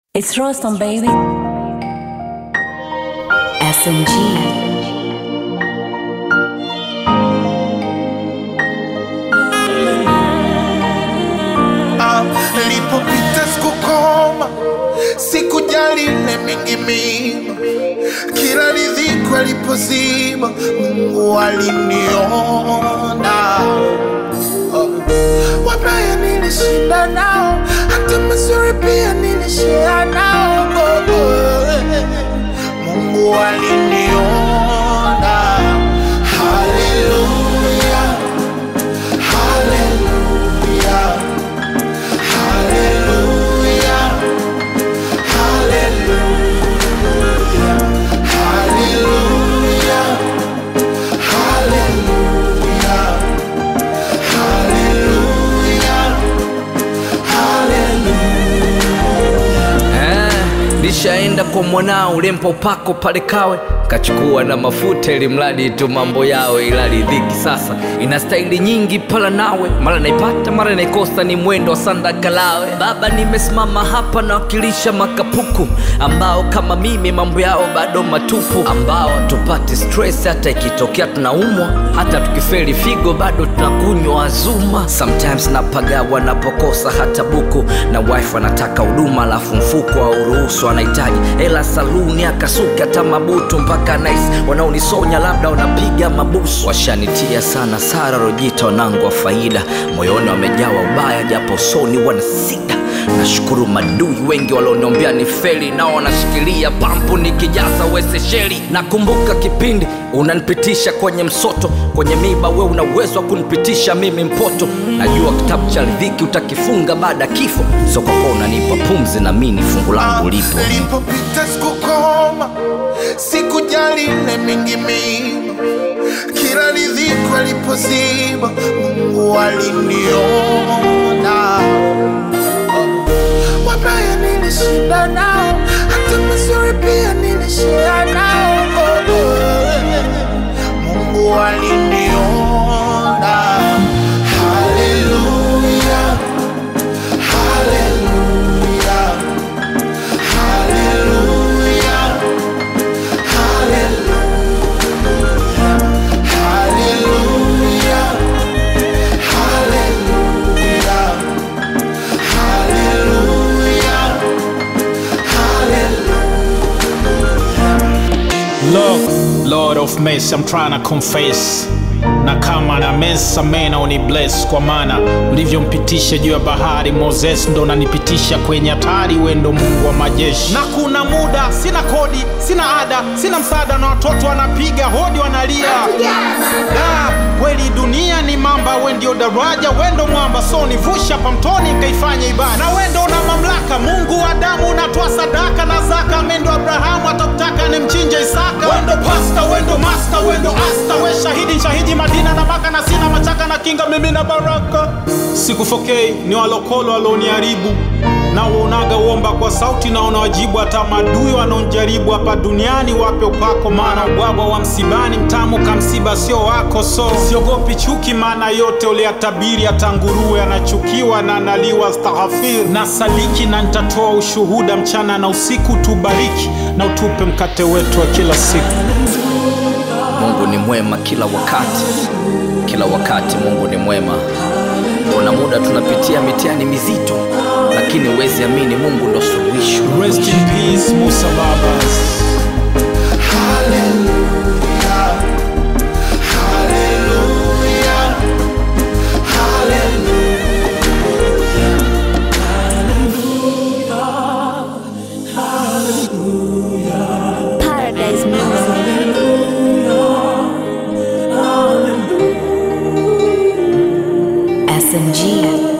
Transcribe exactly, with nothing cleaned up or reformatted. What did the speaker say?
It's Rostam, baby. S M G. Ah, lipopita sikukoma, sikujali ne mingi mima. Kila ridhiku alipozima, Mungu aliniona. Oh. Wabaya nilishinda nao, hata mazuri pia nilishare nao. Oh, oh. Mungu aliniona. Hallelujah, hallelujah, hallelujah, hallelujah, hallelujah, hallelujah, hallelujah. Eh, nishaenda kwa mwanao ulempa upako pale Kawe, kachukua na mafuta ili mradi tu mambo yao, ila ridhiki sasa ina staili nyingi pala nawe, mara naipata mara naikosa, ni mwendo wa sanda kalawe. Baba, nimesimama hapa na wakilisha makapuku ambao kama mimi mambo yao bado matupu, ambao tupati stress hata ikitokea tunaumwa, hata tukifeli figo bado tunakunywa Azuma. Sometimes napagawa napokosa hata buku, na wife anataka huduma alafu mfuko au ruhusu anahitaji hela saluni akasuka hata mabutu mpaka nice, wanaonisonya labda wanapiga mabusu. Washanitia sana Sara Rojita wanangu wa faida, moyoni wamejawa ubaya japo soni wanasida. Nashukuru madui wengi walioniombea ni feli, nao wanashikilia pampu nikijaza wese sheli. Nakumbuka kipindi unanipitisha kwenye msoto, kwenye miba we una uwezo wa kunipitisha mimi mpoto. Najua kitabu cha riziki utakifunga baada kifo, so kwa kuwa unanipa pumzi na mimi fungu langu lipo. Ah, lipopita sikukoma, sikujali ne mingi mima. Kila ridhiku alipozima, Mungu aliniona. Wabaya nilishinda nao, hata mazuri pia nilishare nao. Oh, oh. Mungu aliniona. Hallelujah, hallelujah, hallelujah, hallelujah, hallelujah, hallelujah, hallelujah, hallelujah. Look, Lord of mercy, I'm trying to confess. Na kama na mesa mena uni bless, kwa maana ulivyompitisha juu ya bahari Moses ndo unanipitisha kwenye hatari. Wendo Mungu wa majeshi, na kuna muda sina kodi, sina ada, sina msaada, na watoto wanapiga hodi wanalia. Da, kweli dunia ni mamba, we ndio daraja, wendo mwamba, so nivusha pa mtoni nikaifanya ibada. Na wendo na mamlaka, Mungu wa damu unatoa sadaka na zaka. Mendo Abrahamu atakutaka ni mchinja Isaka. Wendo pasta, wendo master, wendo asta, we shahidi shahidi Madina na Maka, na sina machaka na kinga mimi na baraka. Sikufokei ni walokolo waloniharibu, na uonaga uomba kwa sauti na unawajibu. Hata madui wanaonjaribu hapa duniani wape upako, maana ubwabwa wa msibani mtamu kamsiba sio wako. So siogopi chuki, maana yote uliyatabiri. Hata nguruwe anachukiwa na analiwa astaghfir. Na saliki na nitatoa ushuhuda mchana na usiku. Tubariki na utupe mkate wetu wa kila siku. Mungu ni mwema kila wakati, kila wakati Mungu ni mwema. Kuna muda tunapitia mitihani mizito, lakini uwezi amini Mungu ndo suluhisho. Rest in peace Musa Babas. Hallelujah, hallelujah, hallelujah. Paradise music. S M G.